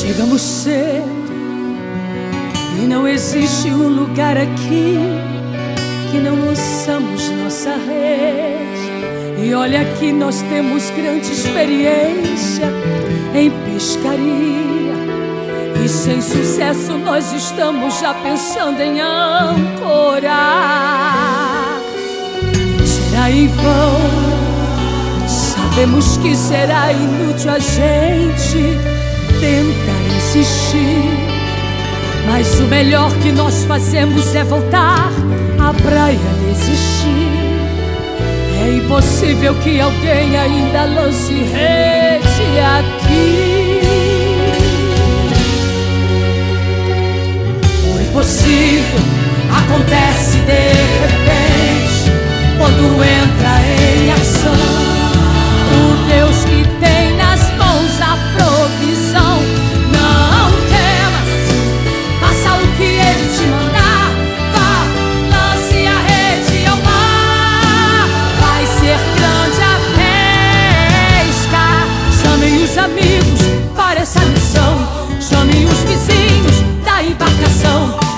Chegamos cedo e não existe um lugar aqui que não lançamos nossa rede. E olha que nós temos grande experiência em pescaria, e sem sucesso nós estamos já pensando em ancorar. Será em vão, sabemos que será inútil a gente tentar insistir, mas o melhor que nós fazemos é voltar à praia a existir. É impossível que alguém ainda lance rede aqui. O impossível acontece de repente quando entra em ação o Deus que tem nas mãos a provisão. Não temas, faça o que Ele te mandar. Vá, lance a rede ao mar, vai ser grande a pesca. Chamem os amigos para essa missão, chamem os vizinhos da embarcação.